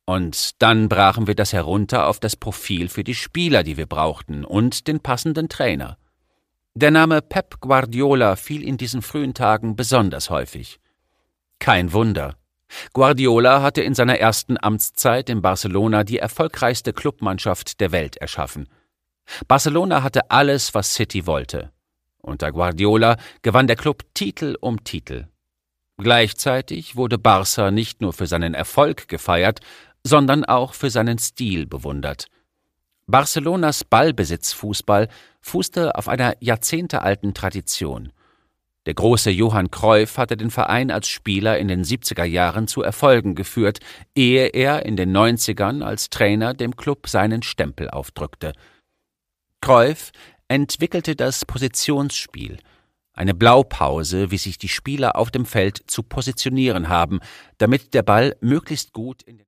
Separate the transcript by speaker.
Speaker 1: Und dann brachen wir das herunter auf das Profil für die Spieler, die wir brauchten, und den passenden Trainer. Der Name Pep Guardiola fiel in diesen frühen Tagen besonders häufig. Kein Wunder. Guardiola hatte in seiner ersten Amtszeit in Barcelona die erfolgreichste Clubmannschaft der Welt erschaffen. Barcelona hatte alles, was City wollte. Unter Guardiola gewann der Club Titel um Titel. Gleichzeitig wurde Barça nicht nur für seinen Erfolg gefeiert, sondern auch für seinen Stil bewundert. Barcelonas Ballbesitzfußball fußte auf einer jahrzehntealten Tradition. Der große Johann Cruyff hatte den Verein als Spieler in den 70er Jahren zu Erfolgen geführt, ehe er in den 90ern als Trainer dem Club seinen Stempel aufdrückte. Cruyff entwickelte das Positionsspiel, eine Blaupause, wie sich die Spieler auf dem Feld zu positionieren haben, damit der Ball möglichst gut in den